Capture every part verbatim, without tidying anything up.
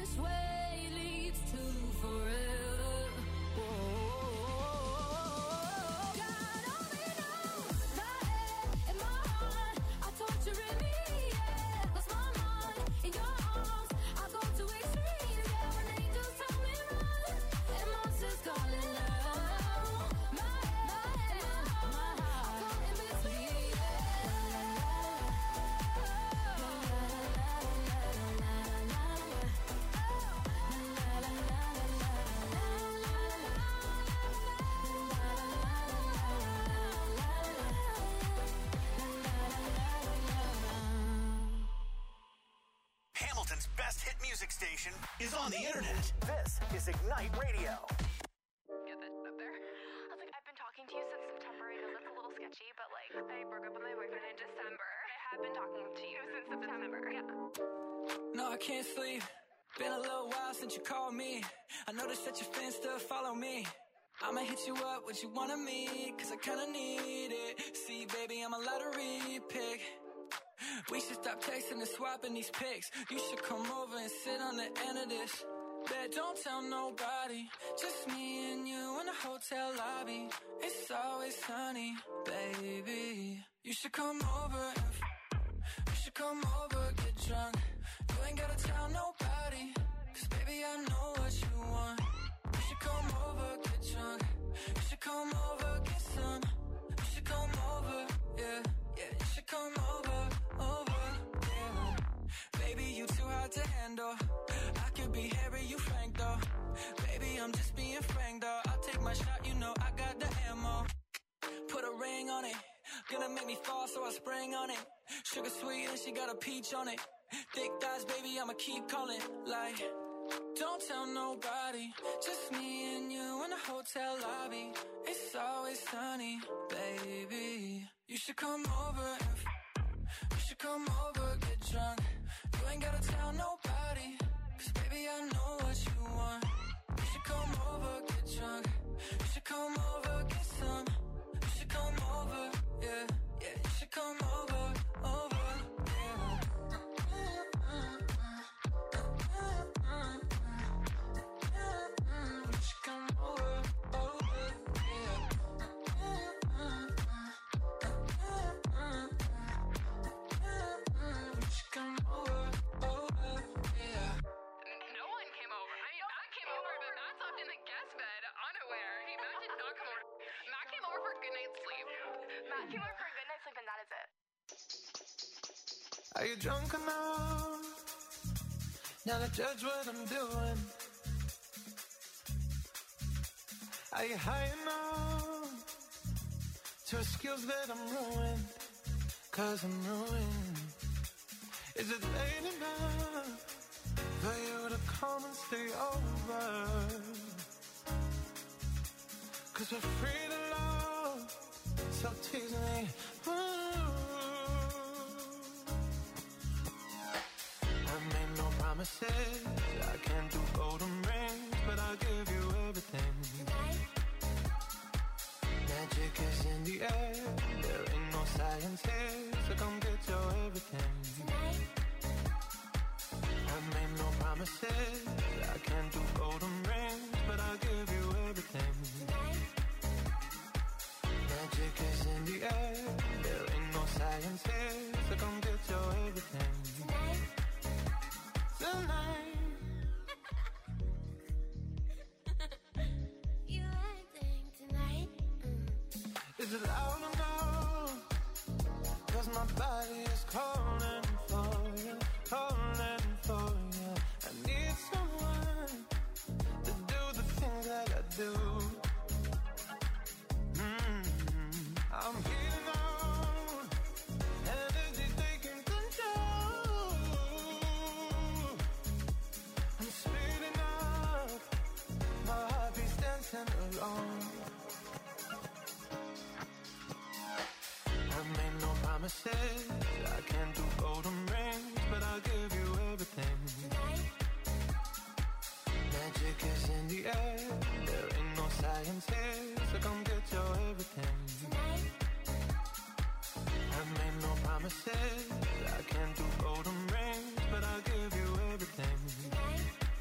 which way leads to forever. Whoa. God only knows my head and my heart are torturing me. Yeah, lost my mind in your arms. I go to extremes. Yeah, when angels tell me run and monsters calling out. My head, my heart, my heart, caught in between. Hamilton's best hit music station is on the internet. This is Ignite Radio. Get that up there. I was like, I've been talking to you since September. I know that's a little sketchy, but like, I broke up with my boyfriend in December. I have been talking to you since September. Yeah. No, I can't sleep. Been a little while since you called me. I noticed that your fans still follow me. I'ma hit you up, what you want of me, cause I kinda need it. See, baby, I'm a lottery pick. We should stop texting and swapping these pics. You should come over and sit on the end of this. Bet don't tell nobody, just me and you in the hotel lobby. It's always sunny, baby. You should come over and f- you should come over, get drunk. You ain't gotta tell nobody, cause baby I know what you want. You should come over, get drunk. You should come over, get some. You should come over, yeah, yeah. You should come over, over, yeah. Baby, you too hard to handle. I could be Harry, you Frank though. Baby, I'm just being frank though. I'll take my shot, you know I got the ammo. Put a ring on it, gonna make me fall, so I spring on it. Sugar sweet and she got a peach on it. Thick thighs, baby, I'ma keep calling. Like, don't tell nobody, just me and you in the hotel lobby. It's always sunny, baby. You should come over and f- you should come over, get drunk. You ain't gotta tell nobody, cause baby I know what you want. You should come over, get drunk. You should come over, get some. You should come over, yeah, yeah. You should come over, over, yeah. You should come over, over, yeah. You should come over, over, yeah. No one came over. I mean, Matt came over, but Matt slept in the guest bed, unaware. He, Matt did not come over. Matt came over for a good night's sleep. Matt came over for a good night's sleep, and that is it. Are you drunk enough now to judge what I'm doing? Are you high enough to excuse that I'm ruined? Cause I'm ruined. Is it late enough for you to come and stay over? Cause we're free to love, so tease me. Ooh. I made no promises, I can't do golden rings, but I'll give you everything. Magic is in the air, there ain't no science here, so come get your everything. I made no promises, I can't do golden rings, but I'll give you everything. Magic is in the air, there ain't no science here, so come get your everything. Tonight. You acting tonight? Is it loud enough? Cause my body is calling for you, calling for you. I need someone to do the things that I do. Mm-hmm. I'm heating on, energy taking control. I'm speeding up, my heartbeat's dancing along. I made no promises, I can't do golden rings, but I'll give you everything. Magic is in the air, there ain't no science here, so come get your everything. I made no promises, I can't do golden rings, but I'll give you everything.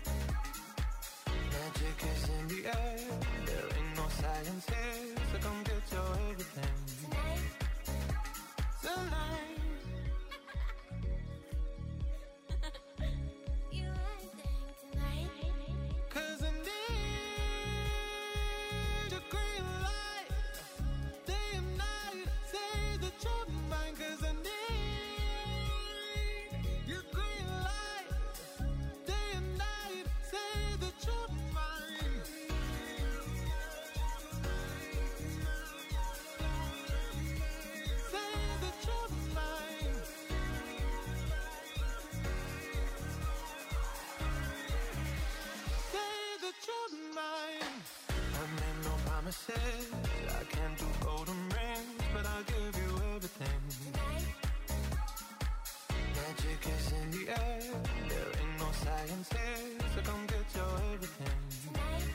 so come get your everything. Tonight.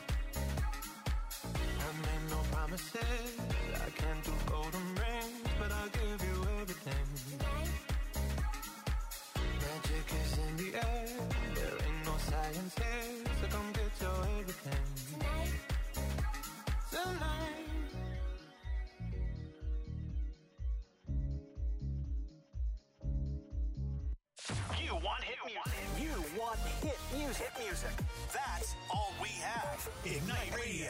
I made no promises, I can't do golden rings, but I'll give you everything. Tonight. Magic is in the air, there ain't no science here, so come get your everything. Tonight. Tonight. You want hit music. You want hit music. Hit music. That's all we have. Ignite Radio.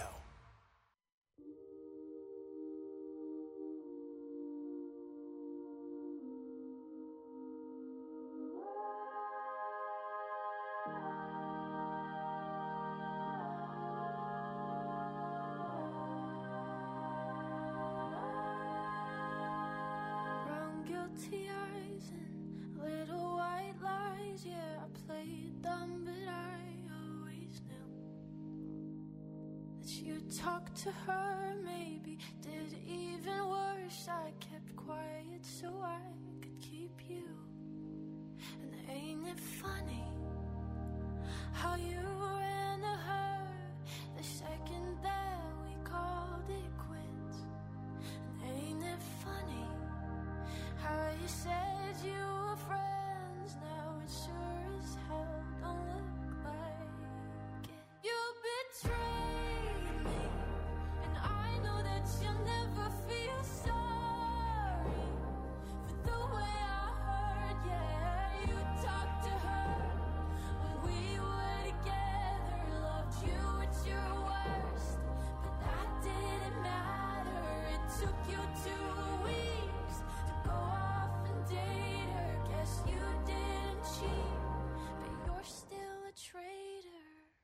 Brown guilty eyes and little white lies. Yeah, I played them, but I always knew that you'd talk to her. Maybe did even worse. I kept quiet so I could keep you. And ain't it funny how you ran to her the second that we called it quits? And ain't it funny how you said you were friends? Now it sure as hell don't look like it. You betrayed me, and I know that you'll never feel sorry for the way I hurt. Yeah, you talked to her when we were together, loved you at your worst, but that didn't matter. It took you two weeks to go off and date her. Guess you didn't cheat, but you're still a traitor.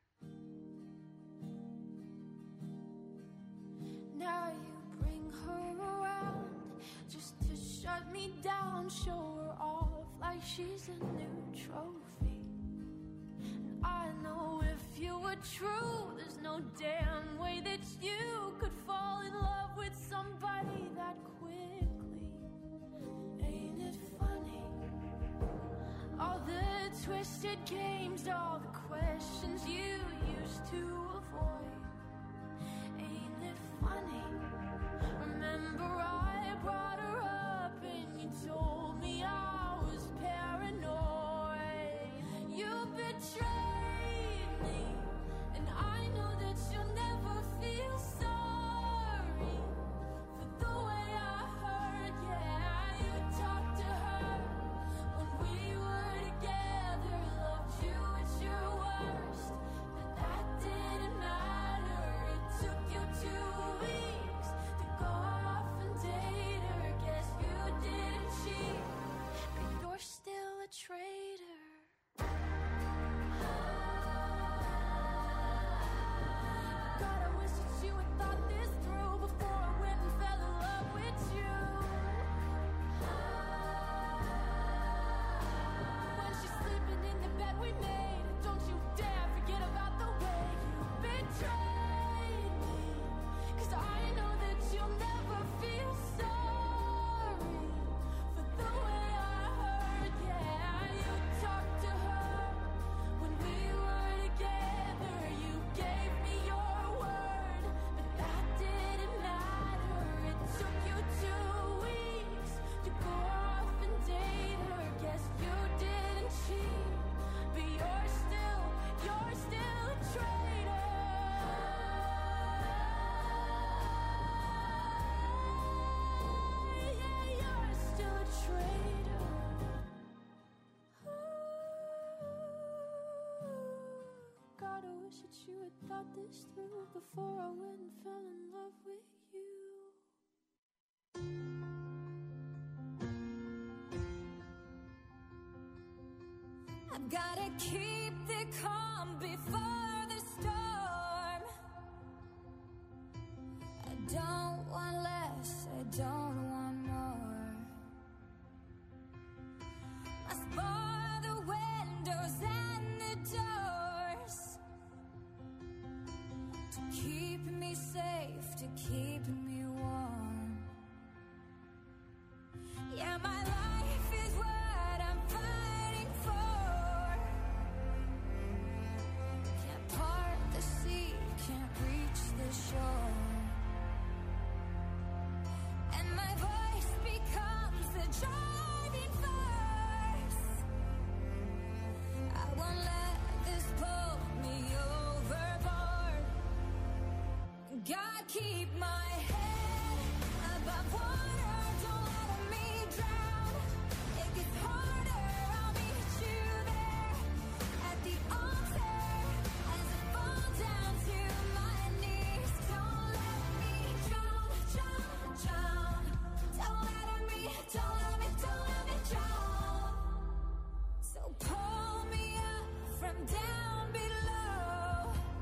Now you bring her around just to shut me down, show her off like she's a new trophy. And I know if you were true, there's no damn way that you could fall in love with somebody that quickly. Ain't it funny? All the twisted games, all the questions you used to avoid. Ain't it funny? Remember I brought her up and you told me I was paranoid. You betrayed me, and I know that you'll never feel sorry for the way I hurt. Yeah, you talked to her when we were together, loved you at your worst, but that didn't matter. It took you two weeks to go off and date her. Guess you didn't cheat, but you're still a traitor. God, I wish that you had thought this through before I went and fell in love with you. When she's sleeping in the bed we made, don't you dare forget about the way you betrayed me. 'Cause I know that you'll never feel sorry for the way I hurt. Yeah, you talked to her when we were together. You gave me your word, but that didn't matter. It took you two weeks to go off and date her. Guess you didn't cheat, but you're still, you're still a traitor. Yeah, you're still a traitor. God, I wish that you had thought this through before I went and fell in love with you. I've gotta keep the calm before the storm. I don't want less, I don't want more. Must bar the windows and the doors to keep me safe, to keep me warm. Yeah, my life is what I'm fighting for. keep my head above water. Don't let me drown. It gets harder. I'll meet you there at the altar as I fall down to my knees. Don't let me drown, drown, drown. Don't let me, don't let me, don't let me drown. So pull me up from down below,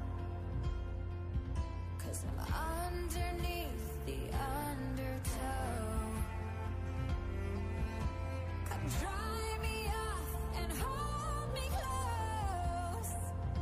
'cause I'm underneath the undertow. Come dry me off and hold me close.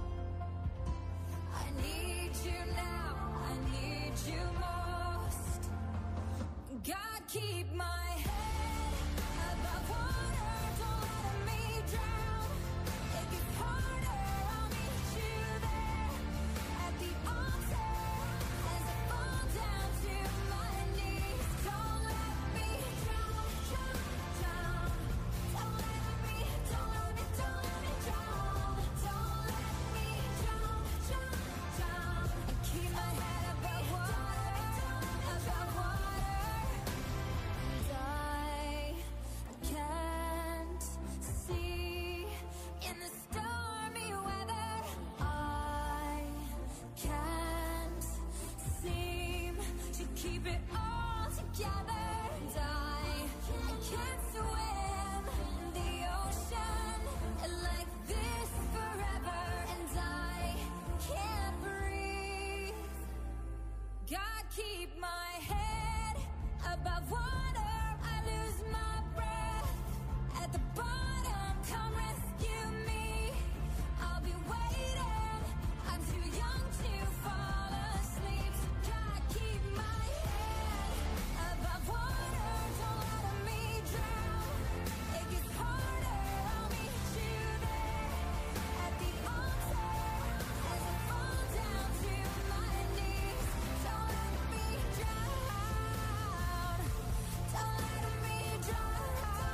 I need you now, I need you most. God, keep my head above water. Don't let me drown. It gets harder. I'll meet you there at the altar as I fall down to my knees. Don't let me drown, drown, drown. Don't let me, don't let me, don't let me drown. Don't let me drown, drown, drown. And keep my head above water, above water. And I can't see in the stormy weather. I can't seem to keep it all together. And I, I can't swim in the ocean like this forever. And I can't breathe. God, keep my head above water. I lose my breath at the bottom. Come rescue me. I'll be waiting. I'm too young to fall asleep. So God, keep my head above water. Don't let me drown. It gets harder. I'll meet you there at the altar as I fall down to my knees. Don't let me drown. Don't let me drown.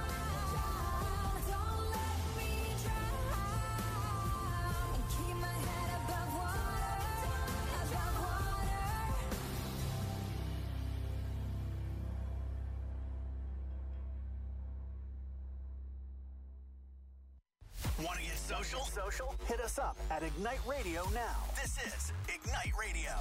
Don't let me drown. And keep my head above water, above water. Want to get social? Social? Hit us up at Ignite Radio now. This is Ignite Radio.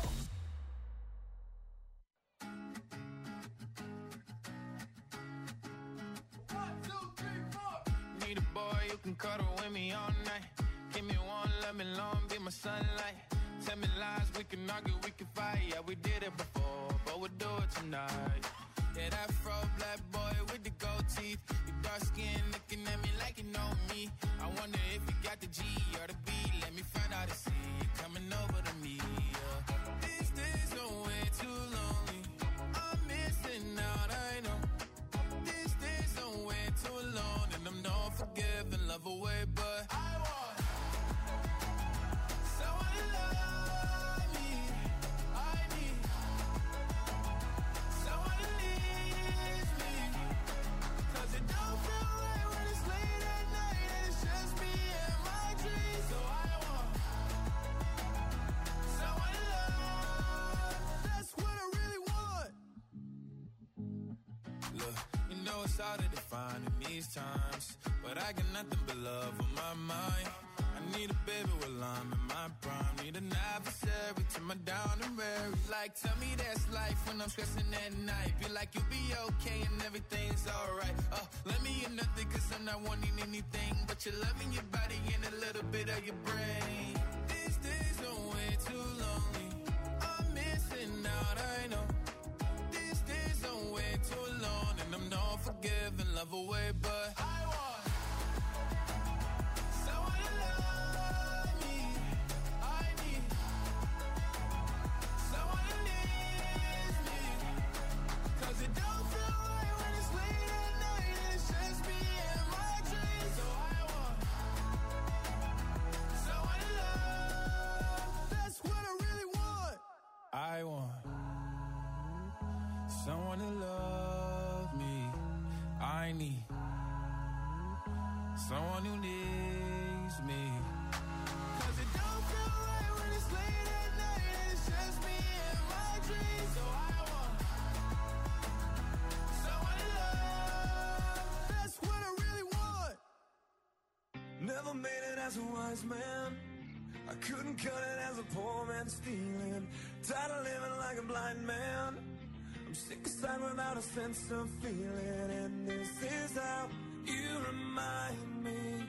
Need a boy who can cuddle with me all night. Give me one, let me long, be my sunlight. Tell me lies, we can argue, we can fight. Yeah, we did it before, but we'll do it tonight. Yeah, that fro black boy with the gold teeth. Your dark skin looking at me like you know me. I wonder if you got the G or the B. Let me find out and see you coming over to me. Yeah. These days are way too lonely. I'm missing out, I know. These days are way too alone, and I'm not forgiving, love away, but I want someone to love me. I need someone to leave me, 'cause it don't feel right when it's late at night and it's just me and my dreams. So I want someone to love. That's what I really want. Look, you know it's hard to define in these times, but I got nothing but love on my mind. I need a baby while I'm in my prime. Need an adversary to my down and weary. Like, tell me that's life when I'm stressing at night. Be like, you'll be okay and everything's alright. Uh, let me in nothing, 'cause I'm not wanting anything but your loving, your body, and a little bit of your brain. These days are way too lonely. I'm missing out, I know. These days are way too alone, and I'm not forgiving, love away, but I want someone to love me. I need someone to leave me, 'cause it don't feel right when it's late at night and it's just me and my dreams. So I want someone to love. That's what I really want. I want someone to love me. I need someone who needs me, 'cause it don't feel right when it's late at night and it's just me and my dreams. So wise man. I couldn't cut it as a poor man stealing. Tired of living like a blind man. I'm sick aside without a sense of feeling. And this is how you remind me.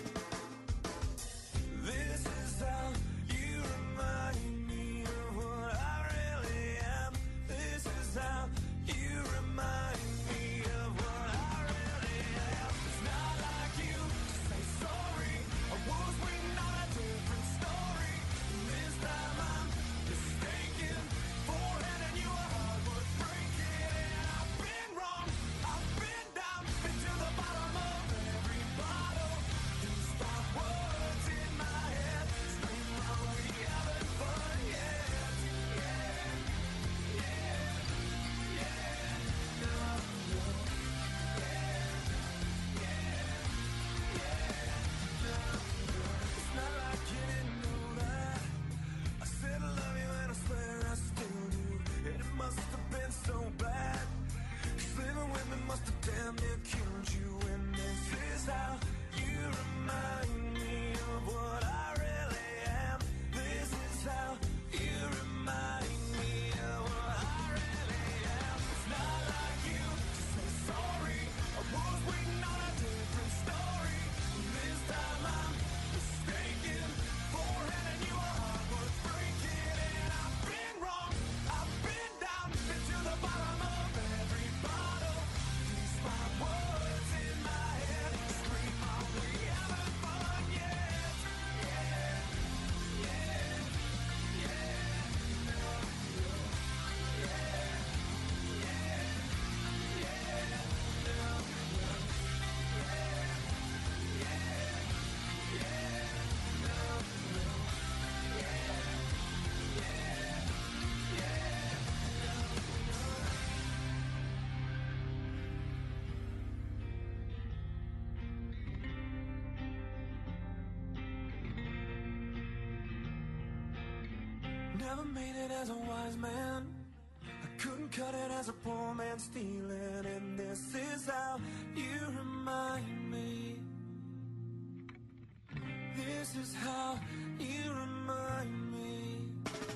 This is how you remind me of what I really am. This is how you remind me of what I really am. It's not like you to say sorry. I was waiting on a different story. This time I'm mistaken for handing you a heart worth breaking. And I've been wrong, I've been down, been to the bottom of every bottle. These five words in my head scream, "Are we having fun yet?" Yeah, yeah, yeah, no, no, yeah, yeah, yeah, no, no. It's not like you didn't know that. I said I love you and I swear I still do. And it must have been so bad. 'Cause living with me must have damn near killed you. And this is how you remind me of what I really am. This is how you remind me of what I really am. It's not like you to say sorry. I was waiting on a different story. This time I'm mistaken for handing you a heart worth breaking. And I've been wrong, I've been down, been to the bottom of every bottle. These five words in my head scream, "Are we having fun yet?" Yeah, yeah, yeah, no, no, yeah, yeah, yeah, no, no, yeah, yeah, yeah, no, no, yeah, yeah, yeah, no, no. Never made it as a wise man. I couldn't cut it as a poor man stealing. And this is how you remind me. This is how you remind me.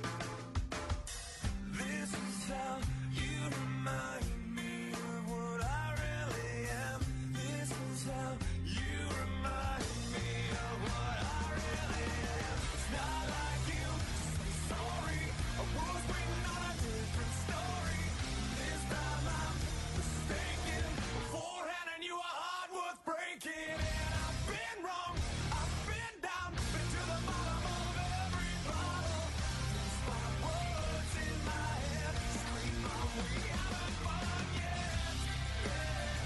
This is how you remind me of what I really am. This is how you remind me of what I really am. It's not like you to say sorry. I was waiting on a different story. This time I'm mistaken for handing you a heart worth breaking. And I've been wrong, I've been down, been to the bottom of every bottle. These five words in my head scream, "Are we having fun yet?" Yeah,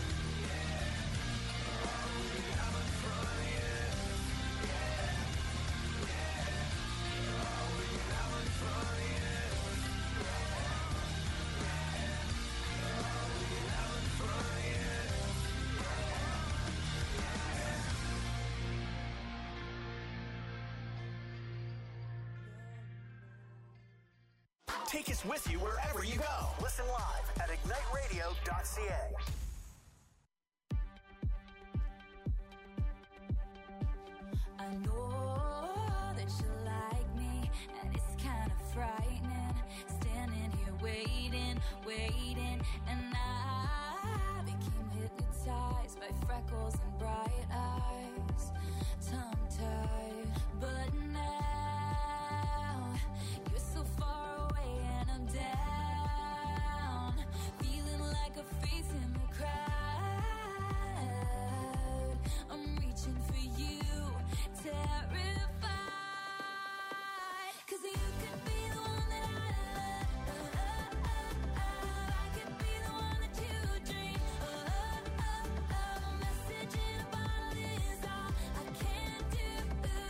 yeah. Are we having fun yet? Yeah, yeah. Are we having fun yet? Are we having fun yet? Take us with you wherever you go. Listen live at ignite radio dot c a. I know that you like me, and it's kind of frightening. Standing here waiting, waiting, and I became hypnotized by freckles and bright eyes, tongue-tied. But now you're so far away, and I'm down, feeling like a face in the crowd. I'm reaching for you, terrified, 'cause you could be the one that I love. I could be the one that you dream. A message in a bottle is all I can do.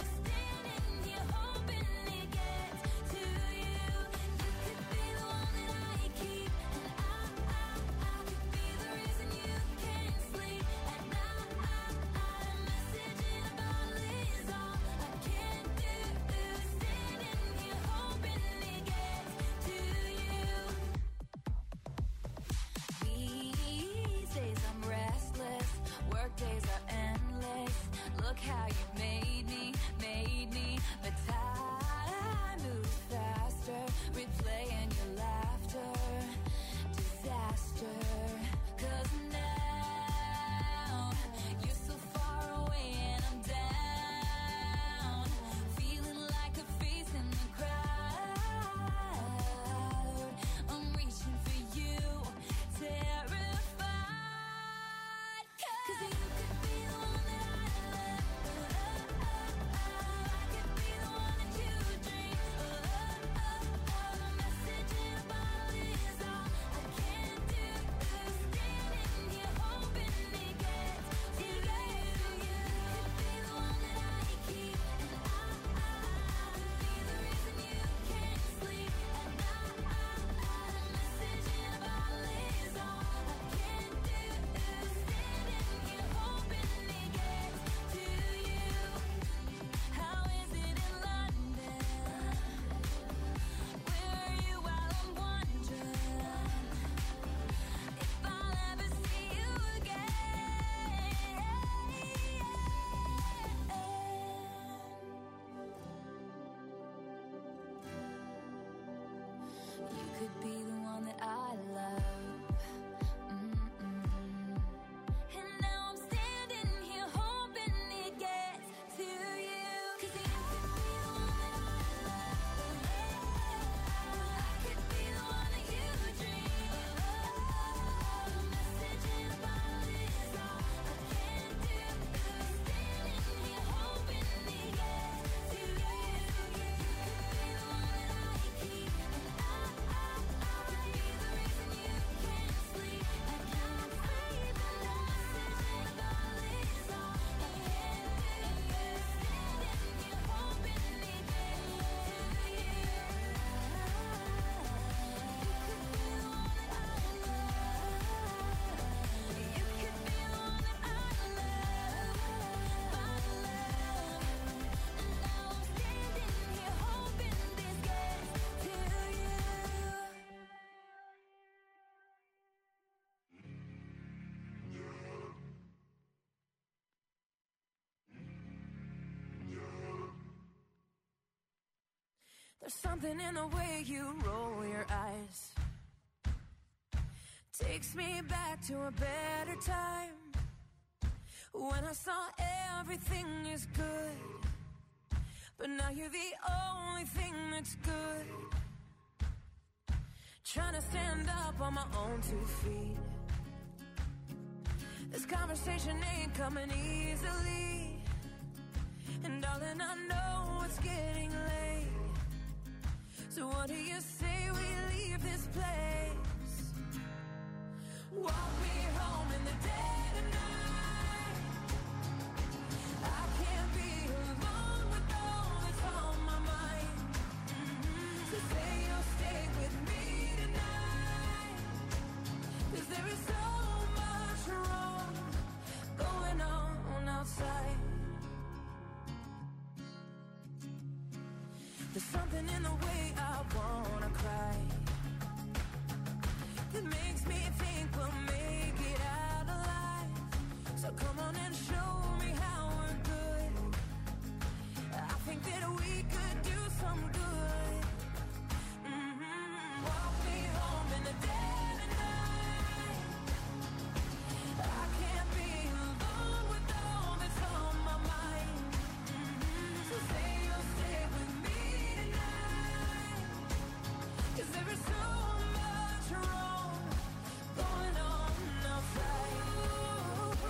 There's something in the way you roll your eyes. Takes me back to a better time, when I saw everything is good. But now you're the only thing that's good. Trying to stand up on my own two feet. This conversation ain't coming easily. And darling, I know it's getting late. So what do you say we leave this place? Walk me home in the dead of night. I can't be alone with all that's on my mind. Mm-hmm. So say you'll stay with me tonight. 'Cause there is so much wrong going on outside. There's something in the way I wanna cry that makes me think we'll make it out alive. So come on and show me how we're good. I think that we could do some good. Mm-hmm. Walk me home in the dead of night. I can't be alone with all that's on my mind. Mm-hmm. So say you'll stay with me tonight. 'Cause there is so much wrong going on outside. Ooh, ooh,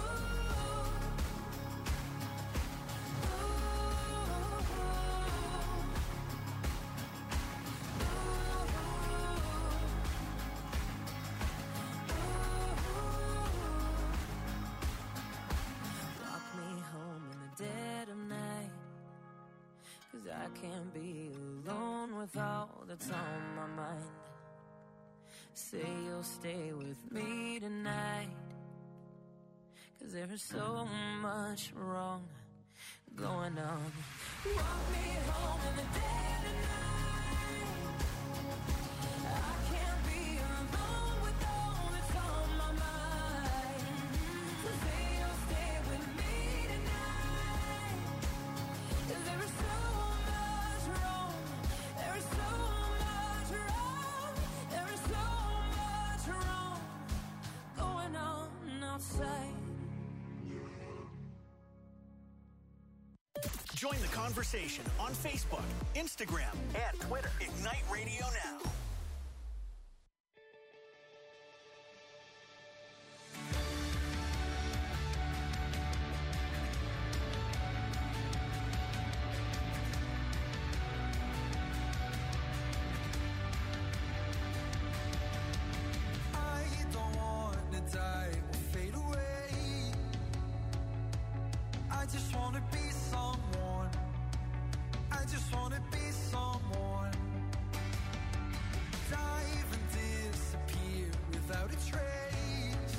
Walk me home in the dead of night. 'Cause I can't be alone with all that's on my mind. Say you'll stay with me tonight. 'Cause there is so much wrong going on. Walk me home in the dead of night. I can't be alone with all that's on my mind. So say you'll stay with me tonight. 'Cause there is so much wrong. There is so much wrong. There is so much wrong going on outside. Join the conversation on Facebook, Instagram, And Twitter. Ignite Radio Now. I don't wanna die or fade away. I just wanna be someone. I just wanna be someone. Dive and disappear without a trace.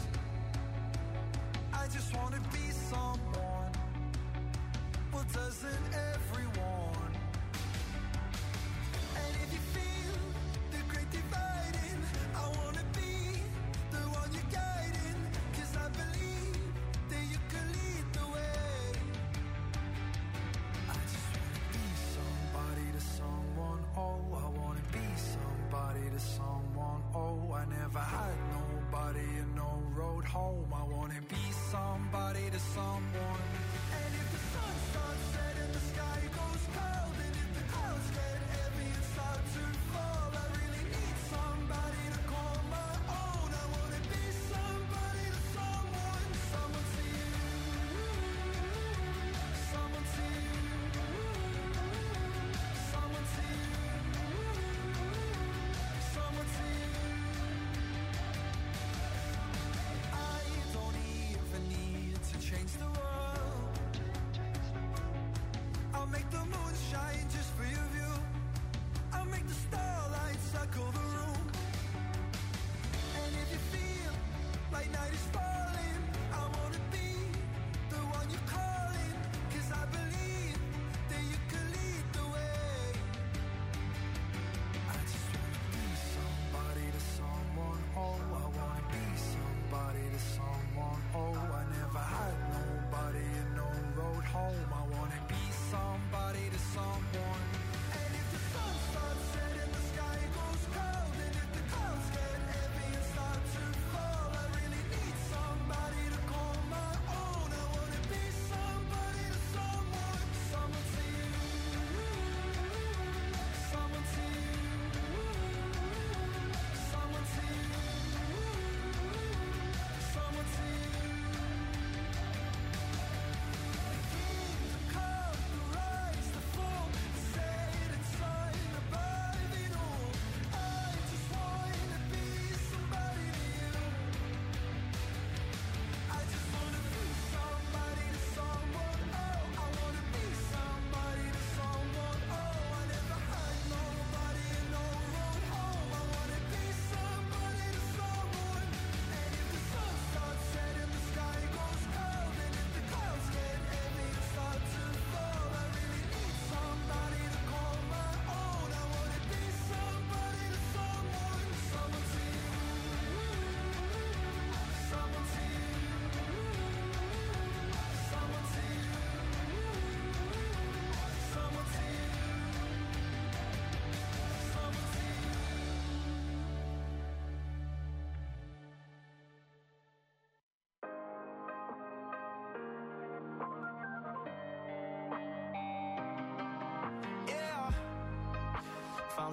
I just wanna be someone. Well, doesn't everyone? And if you feel the great dividing, I wanna be the one you're guiding. 'Cause I believe that you can lead the way. I just wanna be somebody to someone. Oh, I wanna be somebody to someone. Oh, I never had nobody and no road home. I wanna be somebody to someone. And if the sun starts setting, the sky goes cold. And if the clouds get heavy and start to fall, I really need somebody to call my own. I wanna be somebody to someone. Someone to you. Someone to you. Someone to you. Someone to you. I don't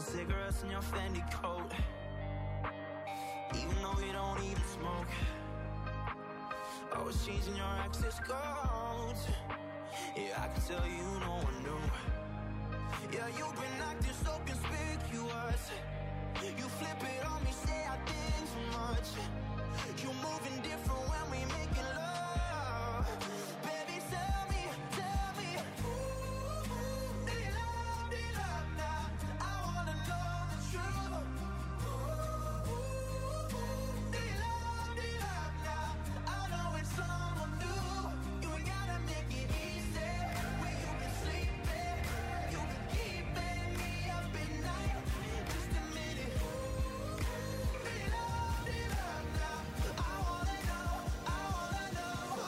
cigarettes in your Fendi coat, even though you don't even smoke. Always changing your access codes. Yeah, I can tell you no one knew. Yeah, you've been acting so conspicuous. You flip it on me, say I think too much. You're moving different when we making love. Baby, tell me, tell me, ooh, do you love, do you love now? I wanna know the truth. Ooh, do you love, do you love now? I know it's someone new. You ain't gotta make it easy. Where you been sleeping, you been keeping me up at night. Just a minute. Do you love, do you love now? I wanna know, I wanna know.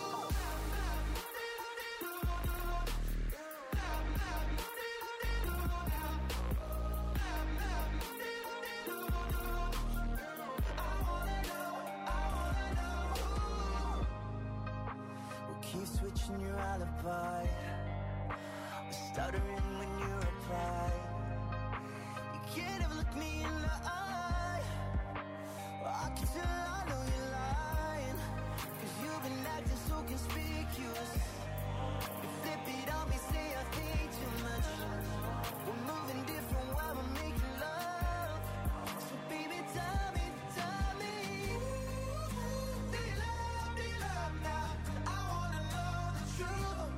We'll keep switching your alibi. We're stuttering when you reply. You can't ever look me in the eye. Well, I can tell I know you're lying, 'cause you've been acting so conspicuous. You flip it on me, say I think too much. We're moving different while we're making love. So baby, tell me, tell me, do you love, do you love now? I wanna know the truth.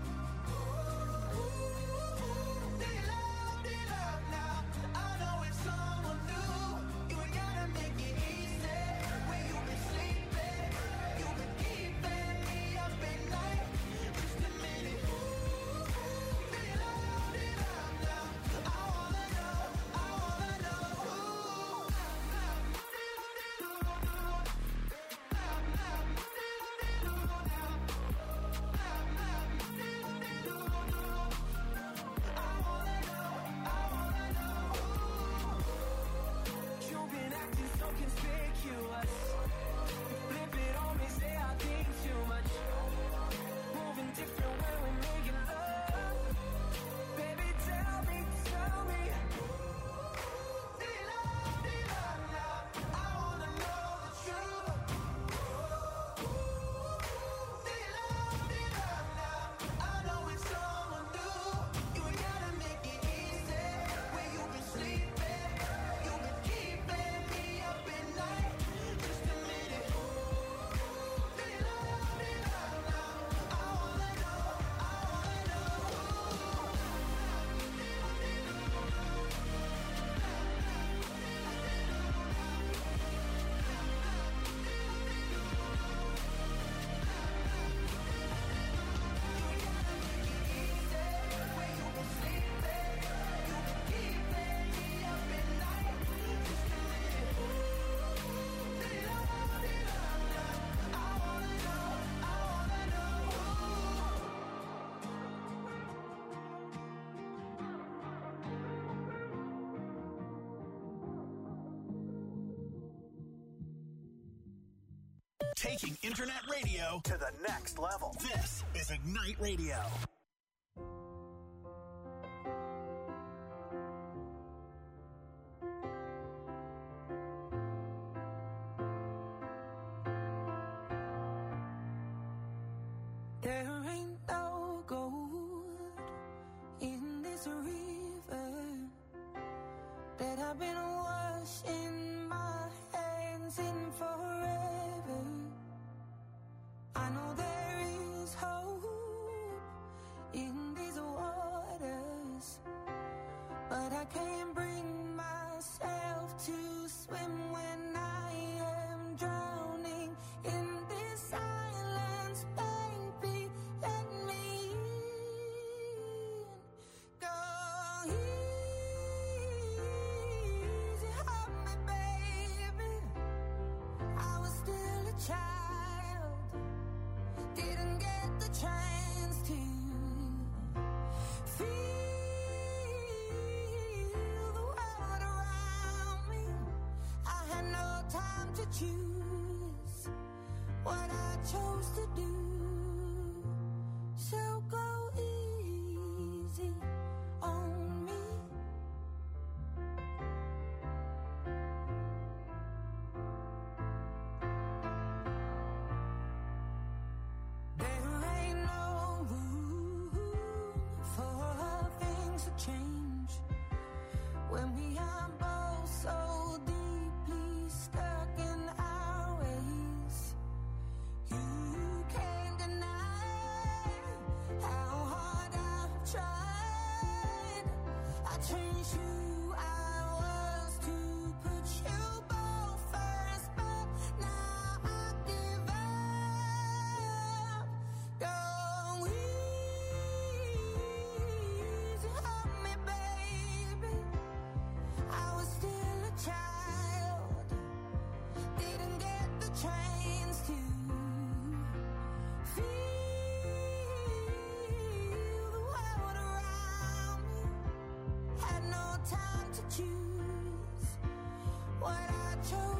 Do you love, do you love now? I know it's someone new. You ain't gotta make it easy. Where you been sleeping, you been keeping me up at night. Just a minute. Do you love, do you love now? I wanna know, I wanna know. You've been acting so conspicuous. You flip it on me, say I think too much. Moving different when we're making love. Baby, tell me, tell me, do you love, do you love now? I wanna know the truth. Do you love, do you love now? I know it's someone new. You ain't gotta make it easy. Where you been sleeping, you been keeping me up at night. Just a minute. Do you love, do you love now? I wanna know, I wanna know. Where you been sleeping, you been keeping me up at night. Just a minute. Do you love, do you love now? I wanna know, I wanna know. Taking internet radio To the next level. This is Ignite Radio. There ain't no gold in this river that I've been washing my hands in forever. I know there is hope in these waters, but I can't bring myself to swim when I am drowning in this silence. Baby, let me in. Go easy on me, baby. I was still a child, didn't get the chance to feel the world around me. I had no time to choose what I chose to do. So go easy on me.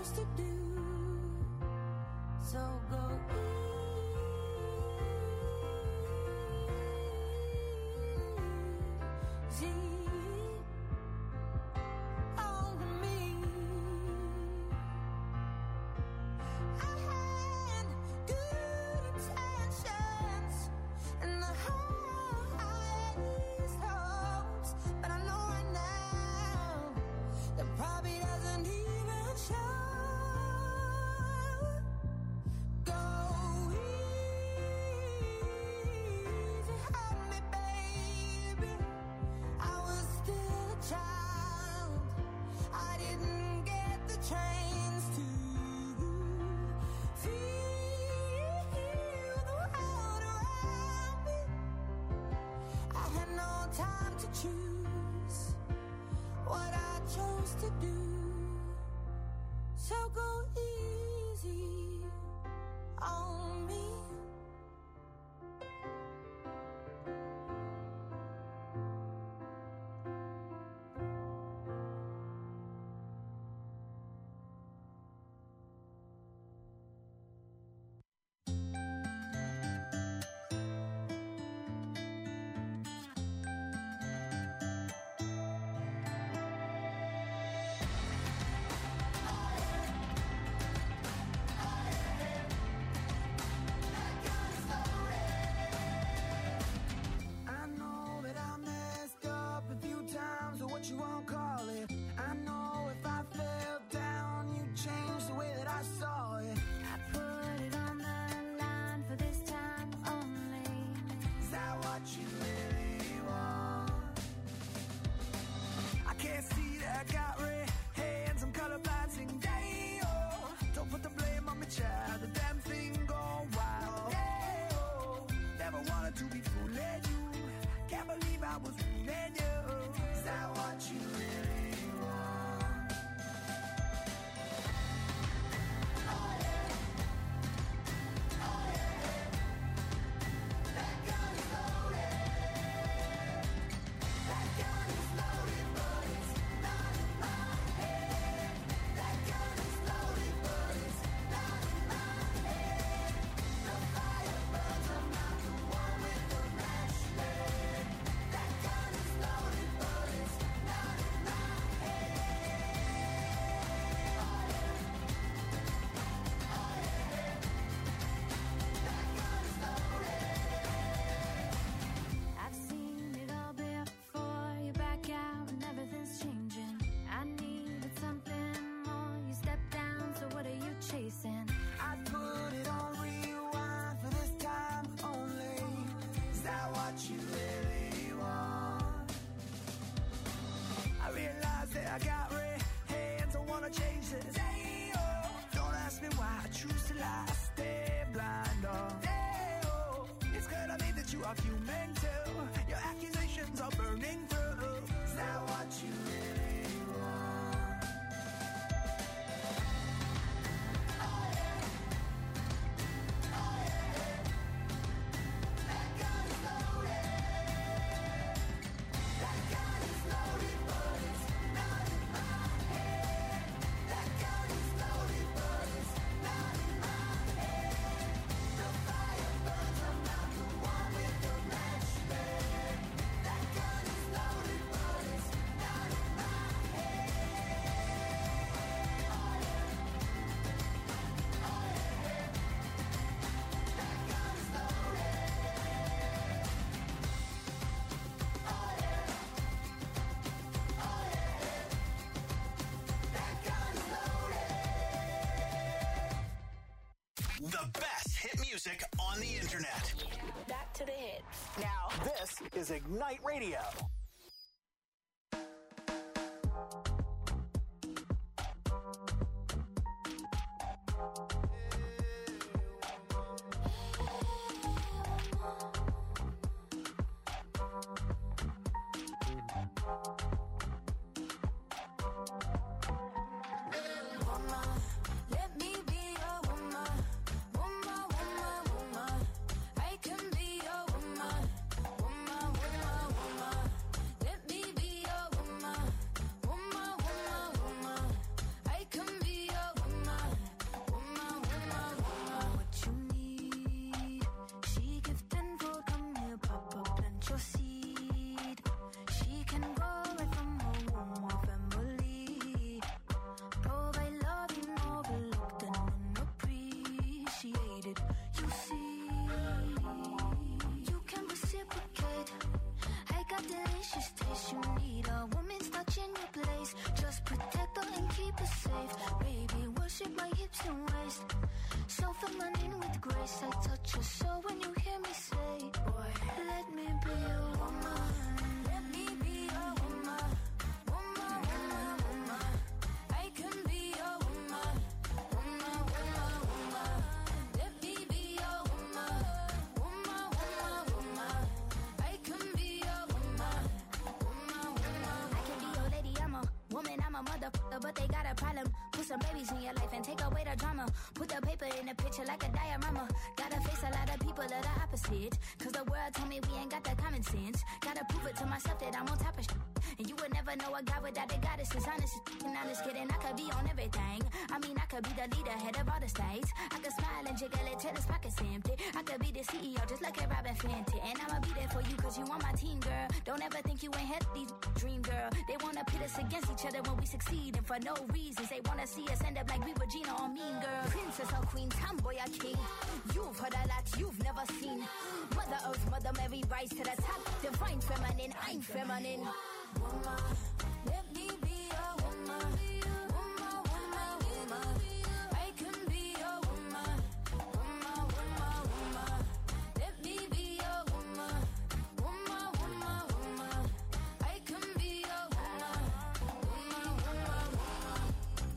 chose to do. So go easy on me. I had good intentions and the highest hopes, but I know right now that probably doesn't even show. Go easy on me, baby. I was still a child. I didn't get the chance to feel the world around me. I had no time to choose what I chose to do. So go easy on me. I know that I messed up a few times, or what you won't call it. I know if I fell down, you'd change the way that I saw it. I put it on the line for this time only. Is that what you really want? I can't see that I got red hands, I'm colorblind, sing day, oh. Don't put the blame on me, child, the damn thing gone wild. Hey, oh. Never wanted to be fooling you, can't believe I was fooling you. Is that what you really want? Oh yeah, oh yeah, that gun is loaded. That gun is loaded, but it's not in my head. That gun is loaded, but it's not in my head. The fire burns, I'm not the one with the match lit. That gun is loaded, but it's not in my head. Oh yeah, oh yeah, that gun is loaded. I've seen it all before. You back out and everything's changing. I needed something more. You step down, so what are you chasing? I put it on rewind for this time only. Is that what you really want? I realize that I got red hands, I wanna change this. Hey, oh. Don't ask me why I choose to lie, I stay blind, oh. Hey, oh. It's clear to me that you are human too. Your accusations are burning through. Is that what you really want? Oh yeah, oh yeah, that gun is loaded. That gun is loaded, but it's not in my head. That gun is loaded, but it's not in my head. The fire burns, I'm not the one with the match lit. That gun is loaded, but it's not in my head. Oh yeah, oh yeah, that gun is loaded. Oh yeah, oh yeah, that gun is loaded. The best hit music on the internet. Back to the hits. Now, this is Ignite Radio. Woman, let me be your woman. Woman, woman, woman. I can be your woman. Woman, woman, woman. a motherfucker, but they got a problem. Put some babies in your life and take away the drama. Put the paper in the picture like a diorama. Gotta face a lot of people that are opposite. Cause the world told me we ain't got the common sense. Gotta prove it to myself that I'm on top of shit. And you would never know a guy without a goddess is honest. And I'm just kidding, I could be on everything. I mean, I could be the leader, head of all the states. I could smile and jiggle it till his pockets empty. I could be the C E O just like a Robin Fenty. And I'ma be there for you cause you on my team, girl. Don't ever think you ain't had these dream, girl. They wanna pit us against each other when we succeed. And for no reasons, they wanna see us end up like we Regina or Mean Girl. Princess or queen, tomboy or king. You've heard a lot you've never seen. Mother Earth, Mother Mary, rise to the top. Divine feminine, I'm feminine. Woman, let me be a woman. Woman, woman, woman. I can be a woman. Woman, woman, woman. Let me be a woman. Woman, woman, woman. I can be a woman. Woman, woman, woman.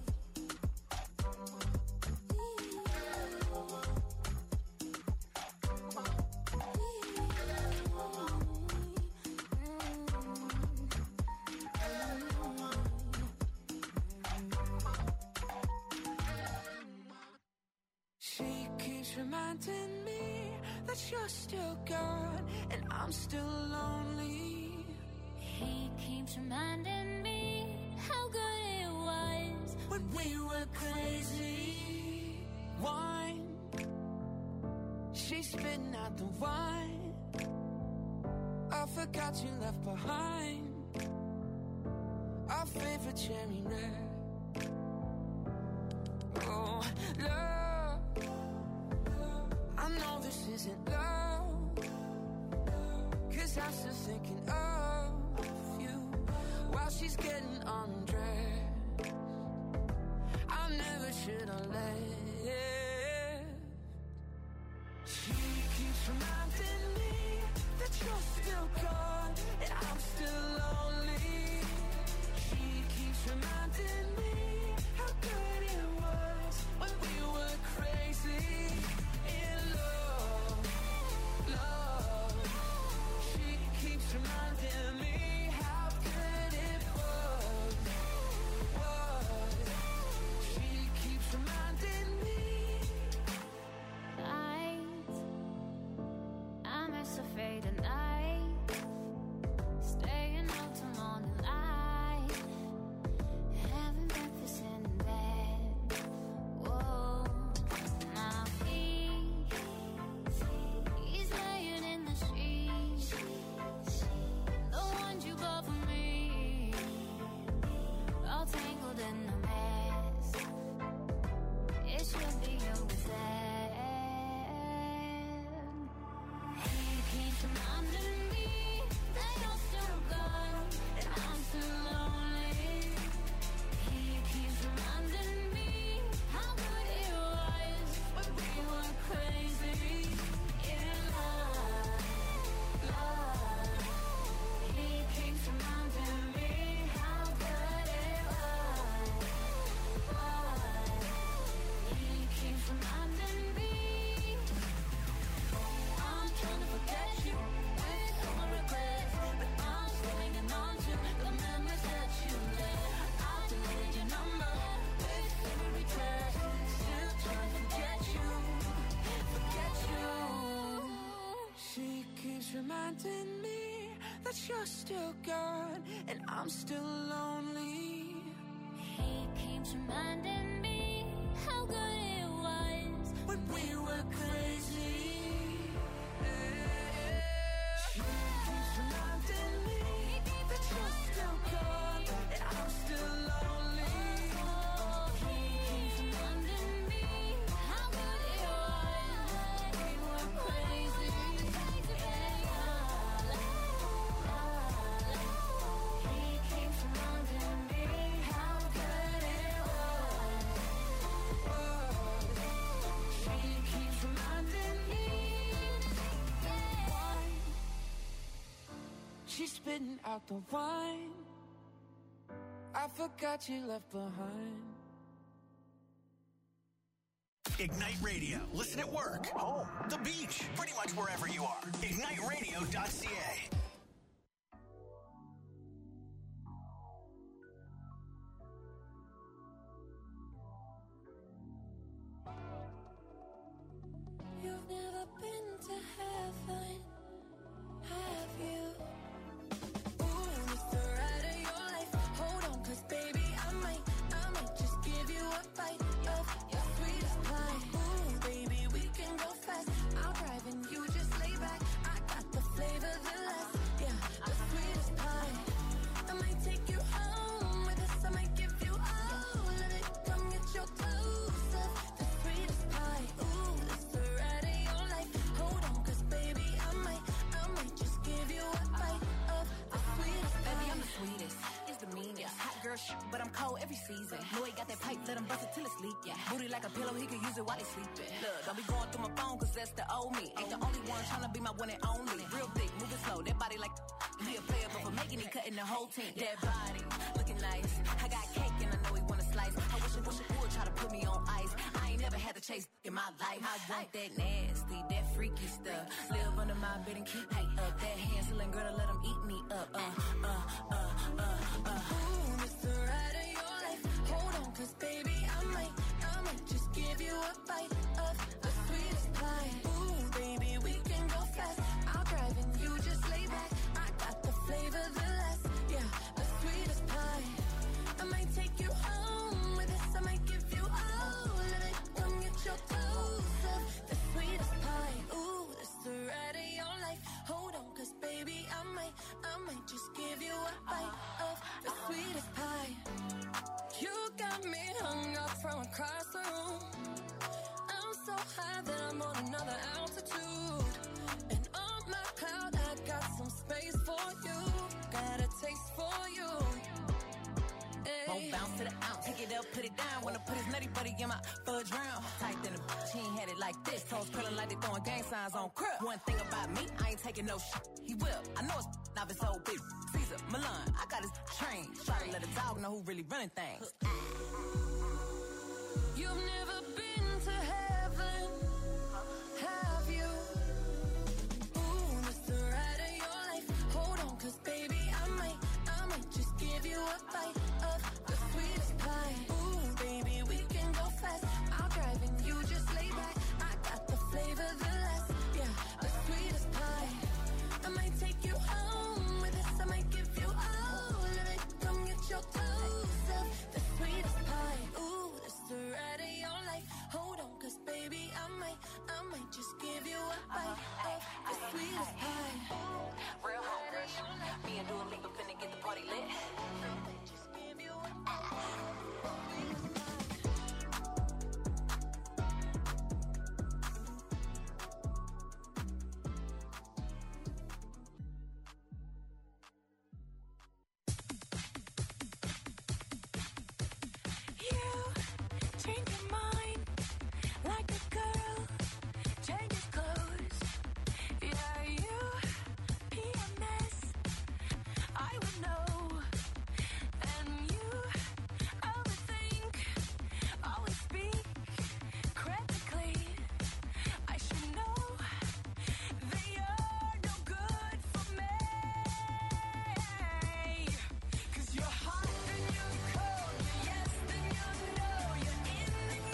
She keeps reminding me that you're still gone and I'm still lonely. He keeps reminding me how good it was When we were crazy, wine. She's spitting out the wine. I forgot you left behind our favorite cherry red. Oh, love, I know this isn't love, cause I'm still thinking of you while she's getting undressed. I never should have left. She keeps reminding me that you're still gone and I'm still lonely. She keeps reminding me how good it was when we were crazy in love, love. She keeps reminding me how good it was, was. She keeps reminding me. Night, I'm as afraid of night. Staying out till morning light. Having breakfast in bed. Whoa, now he, he's laying in the sheets. The ones you bought for me, all tangled in a mess. It should be yours then. He keeps reminding me that you're still gone and I'm still lonely. He keeps reminding me how good it was when we were crazy in love, love. He keeps reminding me how good it was, was. He keeps reminding me. I'm trying to forget you with all my regrets, but I'm still hanging on to the memories that you left. I've deleted your number with every text, still trying to forget you, forget you. She keeps reminding me that you're still gone and I'm still lonely. He keeps reminding me how good it was When we were crazy, she keeps reminding me that you're still gone and I'm still lonely. He keeps reminding me how good it was when we were crazy. He keeps reminding me how good it was. She keeps reminding me. She's spitting out the wine. I forgot you left behind. Ignite Radio. Listen at work, home, the beach, pretty much wherever you are. ignite radio dot c a. but I'm cold every season. Know he got that pipe, let him bust it till it's leak. Yeah. Booty like a pillow, he could use it while he sleeping. Look, don't be going through my phone, cause that's the old me. Ain't the only one tryna be my one and only. Real thick, moving slow, that body like he a player, but for making it, cutting the whole team. That body, looking nice. I got cake and I know he wanna slice. I wish I wish I would try to put me on ice. I ain't never had to chase in my life. I want that nasty, that freaky stuff. Live under my bed and keep me up. That Hansel and Gretel, let him eat me up. Uh, uh, uh, uh, uh. Ooh, it's the ride of your life. Hold on, cause baby, I might, I might just give you a bite of the sweetest pie. Ooh, baby, we can go fast. I'll drive and you just lay back. I got the flavor, the last, yeah, the sweetest pie. I might take you home with us. I might give you all of it. Come get your dose of the sweetest pie. Ooh, this the ride of your life. Hold on, cause baby, I might, I might just give you a bite of the sweetest pie. You got me hung up from across the room. I'm so high that I'm on another altitude. And on my cloud, I got some space for you. Got a taste for you. Won't bounce to the ounce, pick it up, put it down. Wanna put his nutty buddy in my fudge round. Tight than a bitch, he ain't had it like this. Toes curling like they throwing gang signs on crib. One thing about me, I ain't taking no shit. He will, I know it's not his old bitch. Caesar, Milan, I got his train. Try to let a dog know who really running things. You've never been to heaven, have you? Ooh, this the ride of your life. Hold on, cause baby, I might, I might just give you a bite of the sweetest pie. Ooh, baby, we can go fast. I'll drive and you just lay back. I got the flavor, the last, yeah, the sweetest pie. I might take you home with us. I might give you all of it. Come get your dose of the sweetest pie. Ooh, this the ride of your life. Hold on, cause baby, I might, I might just give you a bite of the sweetest pie. Real home rush. Me and Dua Lipa finna get the party lit. Just give you a bite of the sweetest pie. Change your mind like a girl changes clothes. Yeah, you be a mess. I would know. And you overthink, always speak critically. I should know that you're no good for me. 'Cause you're hot and you're cold, you're yes then you're no, you're in then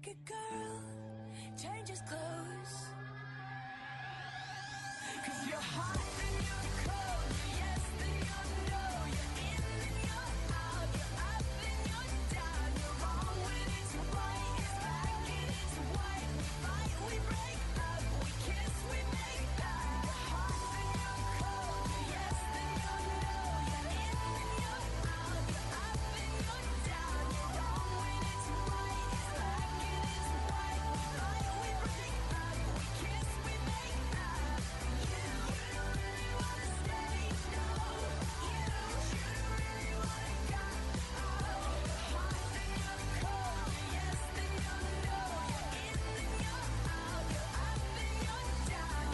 like a girl changes clothes. 'Cause you're hot and you're cold, you're yes then you're no, you're in and you're out, you're up and you're down, you're wrong when it's right, it's black and it's white, we fight, we break up, we kiss, we make love. You're hot and you're cold, you're yes then you're no, you're in and you're out, you're up and you're down, you're wrong when it's right, it's black and it's white, we fight, we break up, we kiss, we make love. You, you don't really wanna stay, no. You, you don't really wanna go. Oh, you're hot then you're cold, you're yes then you're no, you're in then you're out, you're up and you're down.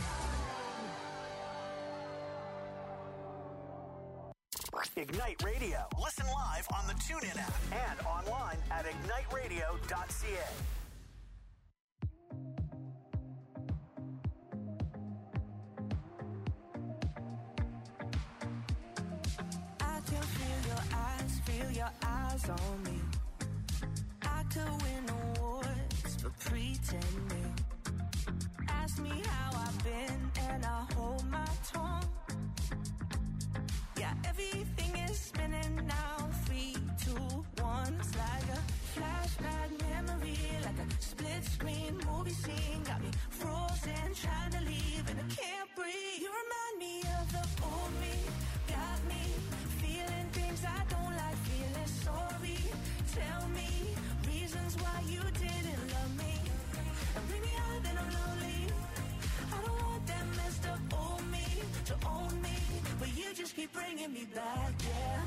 Ignite Radio. Listen live on the TuneIn app and online at ignite radio dot c a. I can feel your eyes, feel your eyes on me. I could win awards for pretending. Ask me how I've been and I hold my tongue. Yeah, everything is spinning now. Three, two, one. It's like a flashback memory, like a split screen movie scene. Got me frozen, trying to leave and I can't breathe. You remind me of the old me. Got me feeling things I don't like, feeling sorry. Tell me reasons why you didn't love me. And bring me out then I'm lonely. I don't want that messed up old me to own me, but you just keep bringing me back, yeah.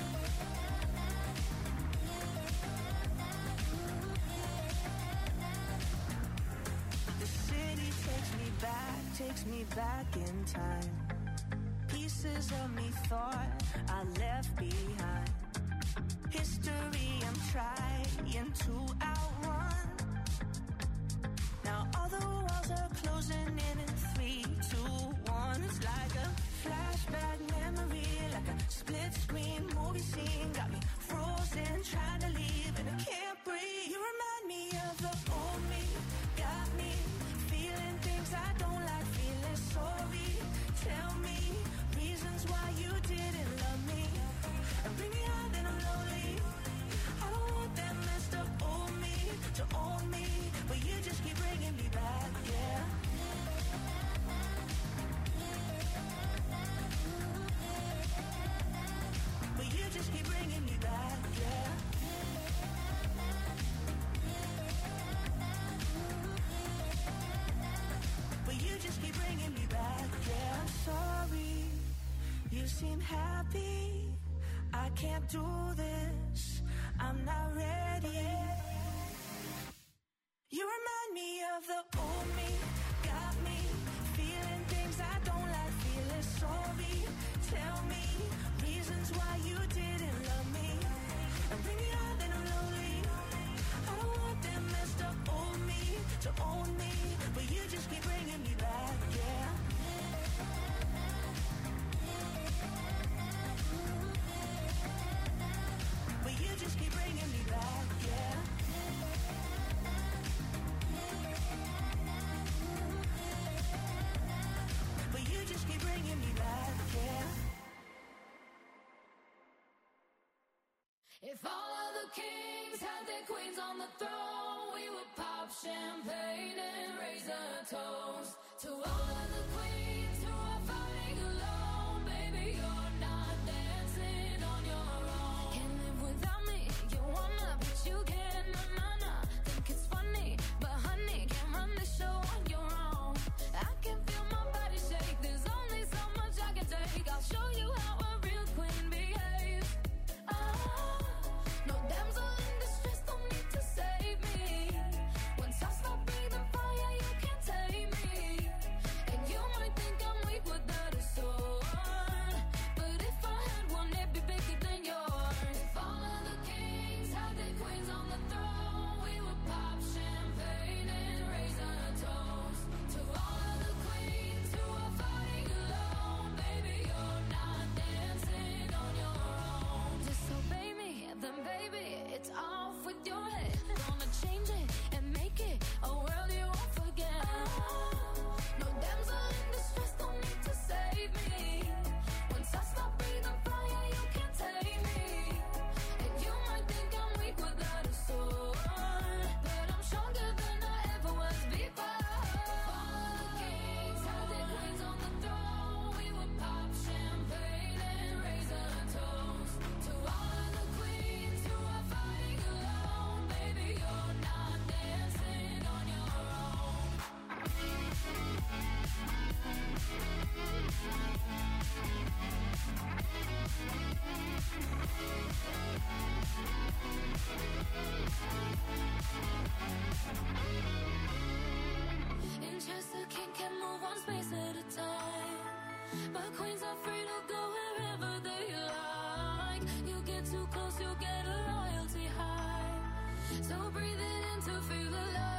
The city takes me back, takes me back in time. Pieces of me thought I left behind. History I'm trying to outrun. Now all the walls are closing in in three, two, one. It's like a flashback memory, like a split screen movie scene. Got me frozen, trying to leave and I can't breathe. You remind me of the old me. Got me feeling things I don't like, feeling sorry. Tell me reasons why you didn't love me. And bring me out then I'm lonely. I don't want that messed up old me to own me, but you just keep bringing me back, yeah. But you just keep bringing me back, yeah. But you just keep bringing me back, yeah. I'm sorry, you seem happy. I can't do this, I'm not ready. You remind me of the old me. Got me feeling things I don't like, feeling sorry. Tell me reasons why you didn't love me. And bring me out then I'm lonely. I don't want that messed up old me to own me, but you just keep bringing me back, yeah. But you just keep bringing me back, yeah. But you just keep bringing me back, yeah. If all of the kings had their queens on the throne, we would pop champagne and raise a toast to all of the queens who are fighting alone. Baby, you're not dancing on your own. Can't live without me, you wanna, but you can't, na na na. Think it's funny, but honey, can't run the show on your own. I can feel my body shake, there's only so much I can take. I'll show you how a real queen behaves. Ah, no damsel in distress, don't need to save me. Once I stop breathing fire, you can't take me. And you might think I'm But queens are free to go wherever they like. You get too close, you'll get a royalty high. So breathe it in to feel the light.